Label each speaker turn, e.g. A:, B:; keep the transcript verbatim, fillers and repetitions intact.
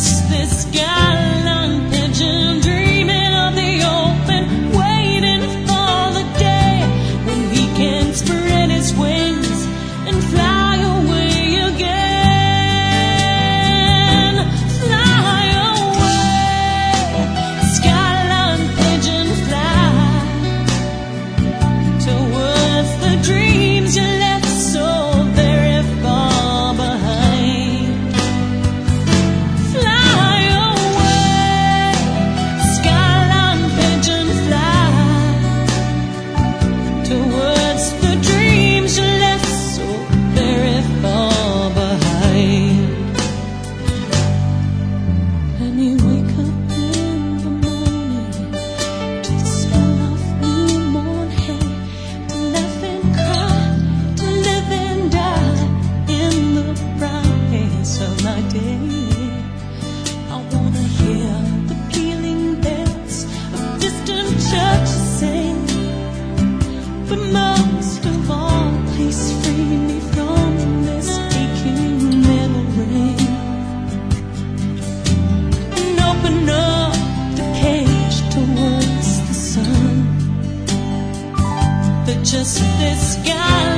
A: just this gallant pigeon dreaming of the open, waiting for the day when he can spread his wings and fly away again. Fly away, skyline pigeon, fly towards the dreams you left so very far behind. Fly away, skyline pigeon, fly towards the dreams you left so very far behind. And you wake up in the morning to the smell of newborn hay, to laugh and cry, to live and die in the brightness of my day. I wanna hear the pealing bells of distant churches sing, but most of all, please free me from this aching memory, and open up the cage towards the sun. But just this guy